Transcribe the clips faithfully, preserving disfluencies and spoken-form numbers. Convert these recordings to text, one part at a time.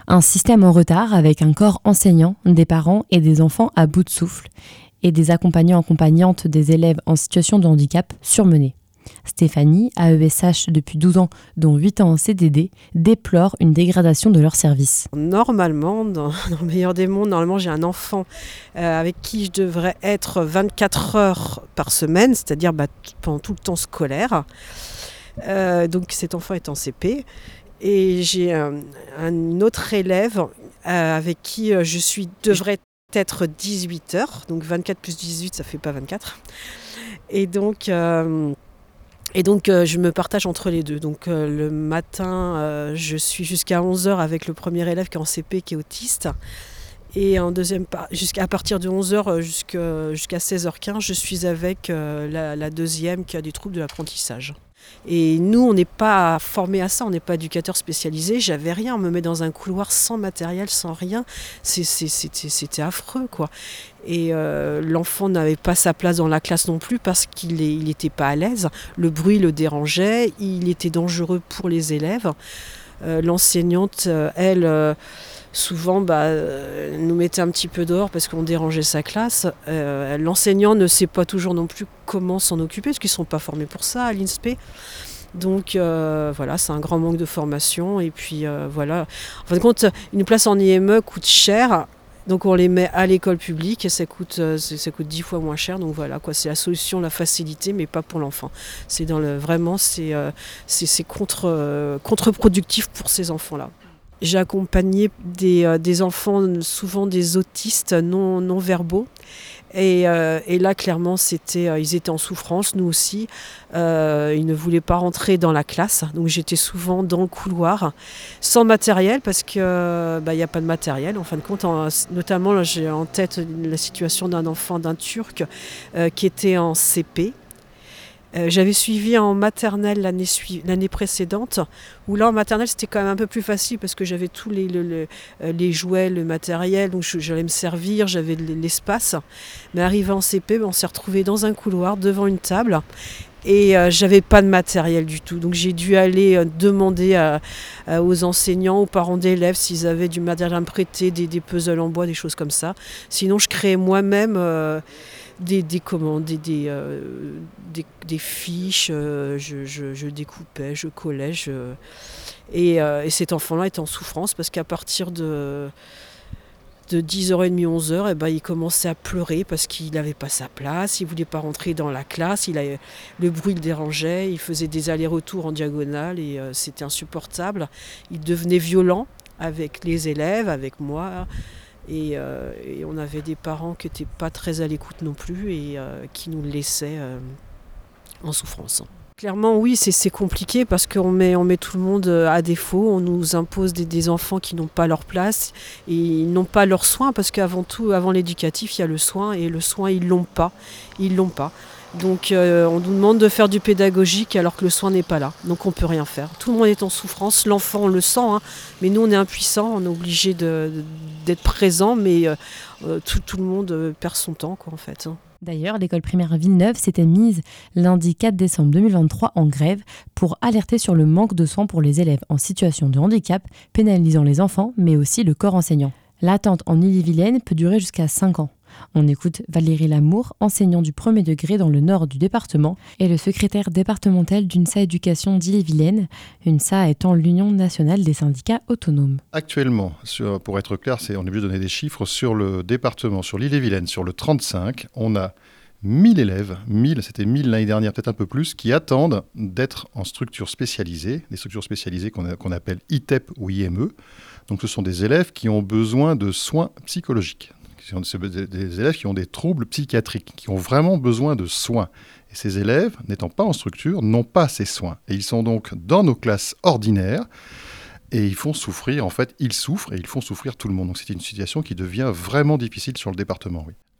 Un système en retard avec un corps enseignant, des parents et des enfants à bout de souffle et des accompagnants accompagnantes des élèves en situation de handicap surmenés. Stéphanie, A E S H depuis douze ans, dont huit ans en C D D, déplore une dégradation de leur service. Normalement, dans, dans le meilleur des mondes, normalement j'ai un enfant euh, avec qui je devrais être vingt-quatre heures par semaine, c'est-à-dire bah, t- pendant tout le temps scolaire. Euh, donc cet enfant est en C P. Et j'ai un, un autre élève euh, avec qui euh, je suis devrais être dix-huit heures, donc vingt-quatre plus dix-huit, ça fait pas vingt-quatre. Et donc... Euh, Et donc euh, je me partage entre les deux. Donc euh, le matin, euh, je suis jusqu'à onze heures avec le premier élève qui est en C P, qui est autiste. Et en deuxième par- jusqu'à partir de onze heures jusqu'à, jusqu'à seize heures quinze, je suis avec euh, la, la deuxième qui a des troubles de l'apprentissage. Et nous, on n'est pas formés à ça, on n'est pas éducateurs spécialisés. J'avais rien, on me met dans un couloir sans matériel, sans rien. C'est, c'est, c'était, c'était affreux, quoi. Et euh, l'enfant n'avait pas sa place dans la classe non plus parce qu'il n'était pas à l'aise. Le bruit le dérangeait, il était dangereux pour les élèves. Euh, l'enseignante, euh, elle, euh, souvent bah, euh, nous mettait un petit peu dehors parce qu'on dérangeait sa classe. Euh, l'enseignant ne sait pas toujours non plus comment s'en occuper parce qu'ils ne sont pas formés pour ça à l'I N S P E. Donc euh, voilà, c'est un grand manque de formation. Et puis euh, voilà, en fin de compte, une place en I M E coûte cher. Donc on les met à l'école publique et ça coûte, euh, ça coûte dix fois moins cher. Donc voilà, quoi, c'est la solution, la facilité, mais pas pour l'enfant. C'est dans le, vraiment, c'est, euh, c'est, c'est contre, euh, contre-productif pour ces enfants-là. J'ai accompagné des, euh, des enfants, souvent des autistes non, non verbaux. Et, euh, et là, clairement, c'était, euh, ils étaient en souffrance, nous aussi. Euh, ils ne voulaient pas rentrer dans la classe. Donc j'étais souvent dans le couloir, sans matériel, parce qu'il bah, n'y a pas de matériel. En fin de compte, en, notamment, là, j'ai en tête la situation d'un enfant, d'un Turc, euh, qui était en C P. Euh, j'avais suivi en maternelle l'année, sui- l'année précédente, où là en maternelle c'était quand même un peu plus facile parce que j'avais tous les, le, le, les jouets, le matériel, donc je, j'allais me servir, j'avais l'espace. Mais arrivé en C P, on s'est retrouvé dans un couloir devant une table et euh, j'avais pas de matériel du tout. Donc j'ai dû aller euh, demander à, à, aux enseignants, aux parents d'élèves s'ils avaient du matériel à me prêter, des, des puzzles en bois, des choses comme ça. Sinon je créais moi-même... Euh, Des, des, comment, des, des, euh, des, des fiches, euh, je, je, je découpais, je collais. Je... Et, euh, et cet enfant-là était en souffrance parce qu'à partir de, de dix heures trente, onze heures, eh ben, il commençait à pleurer parce qu'il n'avait pas sa place, il ne voulait pas rentrer dans la classe, il a, le bruit le dérangeait, il faisait des allers-retours en diagonale et euh, c'était insupportable. Il devenait violent avec les élèves, avec moi. Et, euh, et on avait des parents qui n'étaient pas très à l'écoute non plus et euh, qui nous laissaient euh, en souffrance. Clairement, oui, c'est, c'est compliqué parce qu'on met, on met tout le monde à défaut. On nous impose des, des enfants qui n'ont pas leur place et ils n'ont pas leurs soins parce qu'avant tout, avant l'éducatif, il y a le soin et le soin, ils ne l'ont pas. Ils l'ont pas. Donc euh, on nous demande de faire du pédagogique alors que le soin n'est pas là. Donc on ne peut rien faire. Tout le monde est en souffrance, l'enfant on le sent, hein, mais nous on est impuissants, on est obligé de, de, d'être présent, mais euh, tout, tout le monde perd son temps quoi, en fait. Hein. D'ailleurs, l'école primaire Villeneuve s'était mise lundi quatre décembre deux mille vingt-trois en grève pour alerter sur le manque de soins pour les élèves en situation de handicap, pénalisant les enfants, mais aussi le corps enseignant. L'attente en Ille-et-Vilaine peut durer jusqu'à cinq ans. On écoute Valérie Lamour, enseignante du premier degré dans le nord du département, et le secrétaire départemental d'UNSA Éducation d'Ille-et-Vilaine, UNSA étant l'Union nationale des syndicats autonomes. Actuellement, sur, pour être clair, c'est, on est obligé de donner des chiffres sur le département, sur l'Ille-et-Vilaine, sur le trente-cinq, on a mille élèves, mille, c'était mille l'année dernière, peut-être un peu plus, qui attendent d'être en structure spécialisée, des structures spécialisées qu'on, a, qu'on appelle I T E P ou I M E. Donc ce sont des élèves qui ont besoin de soins psychologiques. C'est des élèves qui ont des troubles psychiatriques, qui ont vraiment besoin de soins. Et ces élèves, n'étant pas en structure, n'ont pas ces soins. Et ils sont donc dans nos classes ordinaires et ils font souffrir, en fait, ils souffrent et ils font souffrir tout le monde. Donc c'est une situation qui devient vraiment difficile sur le département, oui.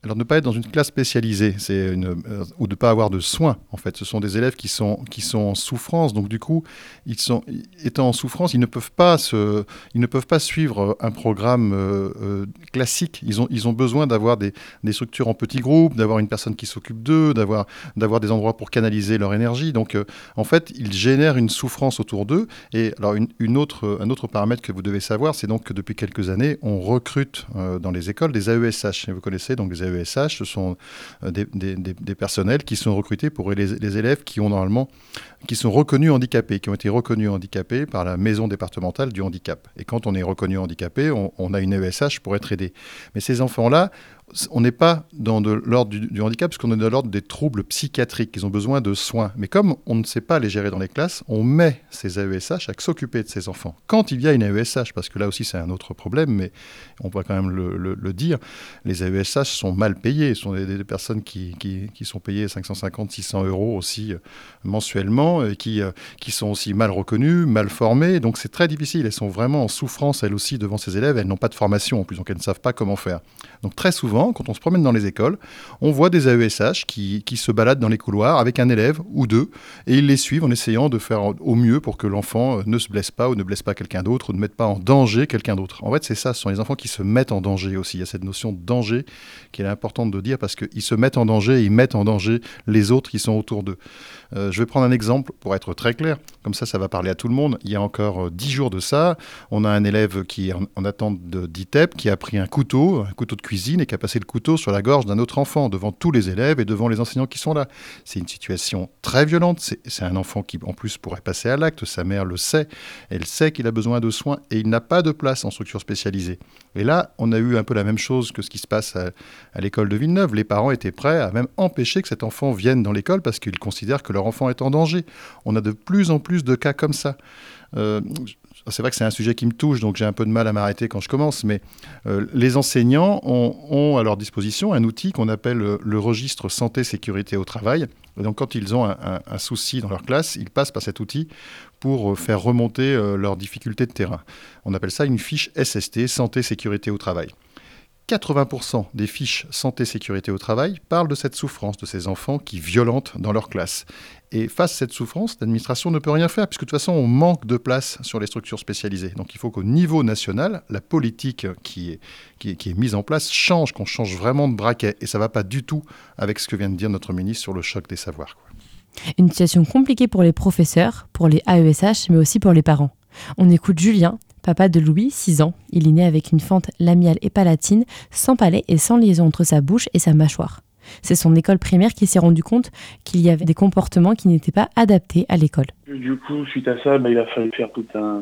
Alors ne pas être dans une classe spécialisée, c'est une, euh, ou de ne pas avoir de soins, en fait. Ce sont des élèves qui sont, qui sont en souffrance, donc du coup, ils sont, étant en souffrance, ils ne peuvent pas, se, ils ne peuvent pas suivre un programme euh, euh, classique. Ils ont, ils ont besoin d'avoir des, des structures en petits groupes, d'avoir une personne qui s'occupe d'eux, d'avoir, d'avoir des endroits pour canaliser leur énergie. Donc euh, en fait, ils génèrent une souffrance autour d'eux. Et alors une, une autre, un autre paramètre que vous devez savoir, c'est donc que depuis quelques années, on recrute euh, dans les écoles des A E S H. Et vous connaissez donc les A E S H, ce sont des, des, des, des personnels qui sont recrutés pour les, les élèves qui ont normalement, qui sont reconnus handicapés, qui ont été reconnus handicapés par la maison départementale du handicap. Et quand on est reconnu handicapé, on, on a une A E S H pour être aidé. Mais ces enfants-là, on n'est pas dans de l'ordre du, du handicap, parce qu'on est dans l'ordre des troubles psychiatriques. Ils ont besoin de soins. Mais comme on ne sait pas les gérer dans les classes, on met ces A E S H à s'occuper de ces enfants. Quand il y a une A E S H, parce que là aussi c'est un autre problème, mais on va quand même le, le, le dire, les A E S H sont mal payés. Ce sont des, des personnes qui, qui, qui sont payées cinq cent cinquante à six cents euros aussi euh, mensuellement, et qui, euh, qui sont aussi mal reconnues, mal formées. Donc c'est très difficile. Elles sont vraiment en souffrance, elles aussi, devant ces élèves. Elles n'ont pas de formation en plus, donc elles ne savent pas comment faire. Donc très souvent, quand on se promène dans les écoles, on voit des A E S H qui, qui se baladent dans les couloirs avec un élève ou deux, et ils les suivent en essayant de faire au mieux pour que l'enfant ne se blesse pas ou ne blesse pas quelqu'un d'autre ou ne mette pas en danger quelqu'un d'autre. En fait, c'est ça, ce sont les enfants qui se mettent en danger aussi. Il y a cette notion de danger qui est importante de dire, parce qu'ils se mettent en danger et ils mettent en danger les autres qui sont autour d'eux. Euh, je vais prendre un exemple pour être très clair, comme ça, ça va parler à tout le monde. Il y a encore dix jours de ça, on a un élève qui est en, en attente d'I T E P, qui a pris un couteau, un couteau de cuisine, et qui a passé le couteau sur la gorge d'un autre enfant, devant tous les élèves et devant les enseignants qui sont là. C'est une situation très violente, c'est, c'est un enfant qui en plus pourrait passer à l'acte, sa mère le sait, elle sait qu'il a besoin de soins, et il n'a pas de place en structure spécialisée. Et là, on a eu un peu la même chose que ce qui se passe à, à l'école de Villeneuve. Les parents étaient prêts à même empêcher que cet enfant vienne dans l'école parce qu'ils considèrent que leur enfant est en danger. On a de plus en plus de cas comme ça. Euh, c'est vrai que c'est un sujet qui me touche, donc j'ai un peu de mal à m'arrêter quand je commence, mais euh, les enseignants ont, ont à leur disposition un outil qu'on appelle le, le registre santé-sécurité au travail. Et donc quand ils ont un, un, un souci dans leur classe, ils passent par cet outil pour faire remonter euh, leurs difficultés de terrain. On appelle ça une fiche S S T, santé-sécurité au travail. quatre-vingts pour cent des fiches santé-sécurité au travail parlent de cette souffrance de ces enfants qui violentent dans leur classe. Et face à cette souffrance, l'administration ne peut rien faire, puisque de toute façon, on manque de place sur les structures spécialisées. Donc il faut qu'au niveau national, la politique qui est, qui est, qui est mise en place change, qu'on change vraiment de braquet. Et ça ne va pas du tout avec ce que vient de dire notre ministre sur le choc des savoirs, quoi. Une situation compliquée pour les professeurs, pour les A E S H, mais aussi pour les parents. On écoute Julien, papa de Louis, six ans. Il est né avec une fente lamiale et palatine, sans palais et sans liaison entre sa bouche et sa mâchoire. C'est son école primaire qui s'est rendu compte qu'il y avait des comportements qui n'étaient pas adaptés à l'école. Du coup, suite à ça, bah, il a fallu faire tout un,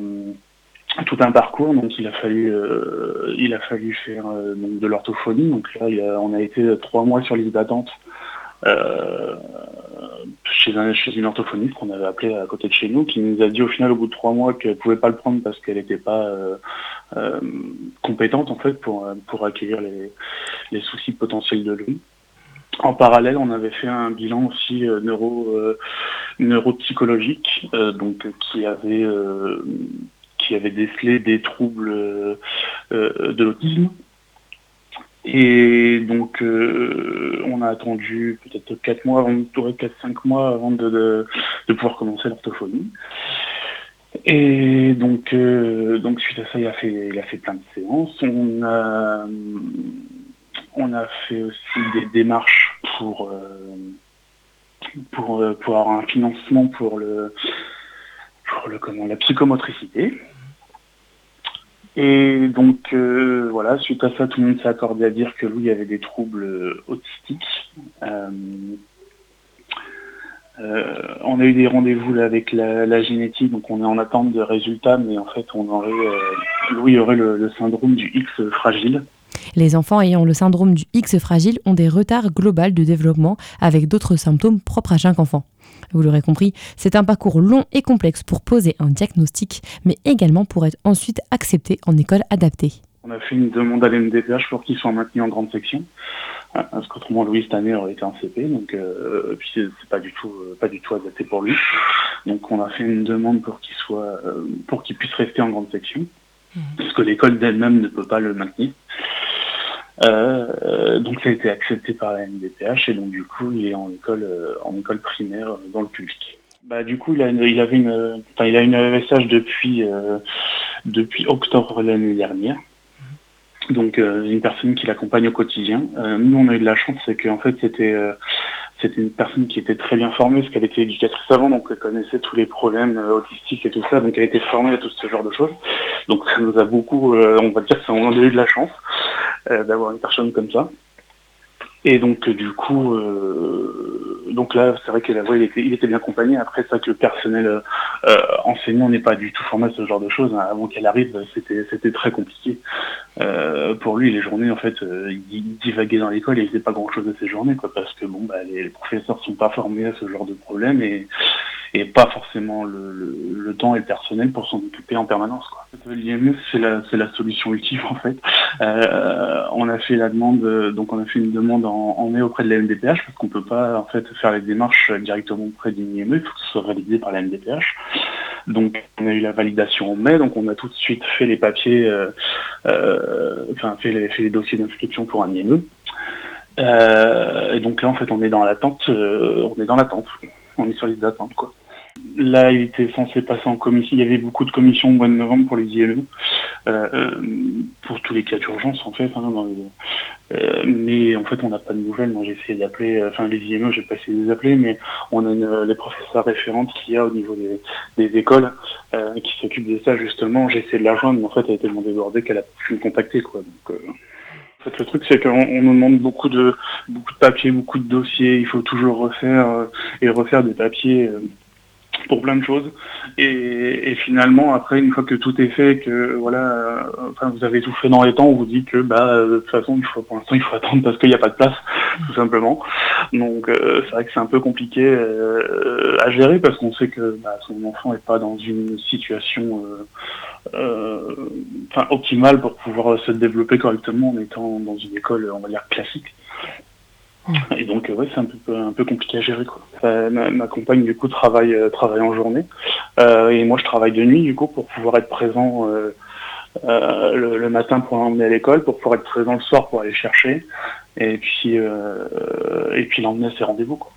tout un parcours. Donc, il a fallu, euh, il a fallu faire euh, donc, de l'orthophonie. Donc là, il a, on a été trois mois sur liste d'attente euh, chez, un, chez une orthophoniste qu'on avait appelée à côté de chez nous, qui nous a dit au final, au bout de trois mois, qu'elle ne pouvait pas le prendre parce qu'elle n'était pas euh, euh, compétente en fait pour, pour accueillir les, les soucis potentiels de lui. En parallèle, on avait fait un bilan aussi euh, neuro, euh, neuropsychologique, euh, donc qui avait euh, qui avait décelé des troubles euh, euh, de l'autisme. Et donc, euh, on a attendu peut-être quatre mois, quatre cinq mois avant de, de, de pouvoir commencer l'orthophonie. Et donc, euh, donc suite à ça, il a fait, il a fait plein de séances. On a On a fait aussi des démarches pour, euh, pour, euh, pour avoir un financement pour, le, pour le, comment, la psychomotricité. Et donc, euh, voilà, suite à ça, tout le monde s'est accordé à dire que lui avait des troubles autistiques. Euh, euh, on a eu des rendez-vous là, avec la, la génétique, donc on est en attente de résultats, mais en fait, on aurait, euh, Louis aurait le, le syndrome du X fragile. Les enfants ayant le syndrome du X fragile ont des retards globaux de développement avec d'autres symptômes propres à chaque enfant. Vous l'aurez compris, c'est un parcours long et complexe pour poser un diagnostic, mais également pour être ensuite accepté en école adaptée. On a fait une demande à l'M D P H pour qu'ils soient maintenus en grande section, parce qu'autrement Louis cette année aurait été en C P, donc euh, puis c'est, c'est pas du tout euh, pas du tout adapté pour lui. Donc on a fait une demande pour qu'il soit euh, pour qu'il puisse rester en grande section, mmh. parce que l'école d'elle-même ne peut pas le maintenir. Euh, donc ça a été accepté par la M D P H et donc du coup il est en école euh, en école primaire euh, dans le public. Bah du coup il a une, il avait une enfin il a une A E S H depuis euh, depuis octobre l'année dernière. Donc euh, une personne qui l'accompagne au quotidien. Euh, nous on a eu de la chance, c'est qu'en fait c'était euh, c'était une personne qui était très bien formée, parce qu'elle était éducatrice avant, donc elle connaissait tous les problèmes euh, autistiques et tout ça, donc elle était formée à tout ce genre de choses. Donc ça nous a beaucoup, euh, on va dire que ça, on a eu de la chance euh, d'avoir une personne comme ça. Et donc euh, du coup, euh, donc là c'est vrai que la voix il était, il était bien accompagné. Après c'est vrai que le personnel euh, enseignant n'est pas du tout formé à ce genre de choses. Hein. Avant qu'elle arrive, c'était c'était très compliqué. Euh, pour lui, les journées, en fait, euh, il, il divaguait dans l'école et il faisait pas grand-chose de ses journées, quoi, parce que bon, bah, les, les professeurs sont pas formés à ce genre de problème et, et pas forcément le, le, le temps et le personnel pour s'en occuper en permanence, quoi. L'I M E, c'est la, c'est la solution ultime, en fait. Euh, on a fait la demande, donc on a fait une demande en, en mai auprès de la M D P H parce qu'on peut pas, en fait, faire les démarches directement auprès d'une I M E, il faut que ce soit validé par la M D P H. Donc on a eu la validation en mai, donc on a tout de suite fait les papiers, euh, euh, enfin fait les, fait les dossiers d'inscription pour un I M E. Euh, et donc là en fait on est dans l'attente, euh, on est dans l'attente, on est sur liste d'attente quoi. Là il était censé passer en commission, il y avait beaucoup de commissions au mois de novembre pour les I M E, euh, pour tous les cas d'urgence en fait. Hein, dans les, Euh, mais en fait on n'a pas de nouvelles. Moi j'ai essayé d'appeler, euh, enfin les I M E j'ai pas essayé de les appeler, mais on a une, les professeurs référentes qu'il y a au niveau des, des écoles euh, qui s'occupent de ça justement. J'ai essayé de la joindre, mais en fait elle a tellement débordée qu'elle a pu me contacter quoi. Donc, euh, en fait le truc c'est qu'on on nous demande beaucoup de beaucoup de papiers, beaucoup de dossiers. Il faut toujours refaire euh, et refaire des papiers. Euh, pour plein de choses et, et finalement après une fois que tout est fait que voilà euh, enfin vous avez tout fait dans les temps, on vous dit que bah de toute façon il faut pour l'instant il faut attendre parce qu'il n'y a pas de place tout simplement. Donc euh, c'est vrai que c'est un peu compliqué euh, à gérer parce qu'on sait que bah, son enfant n'est pas dans une situation euh, euh, enfin optimale pour pouvoir se développer correctement en étant dans une école on va dire classique. Et donc ouais c'est un peu un peu compliqué à gérer quoi. Euh, ma, ma compagne du coup travaille euh, travaille en journée euh, et moi je travaille de nuit du coup pour pouvoir être présent euh, euh, le, le matin pour l'emmener à l'école, pour pouvoir être présent le soir pour aller chercher et puis euh, et puis l'emmener à ses rendez-vous quoi.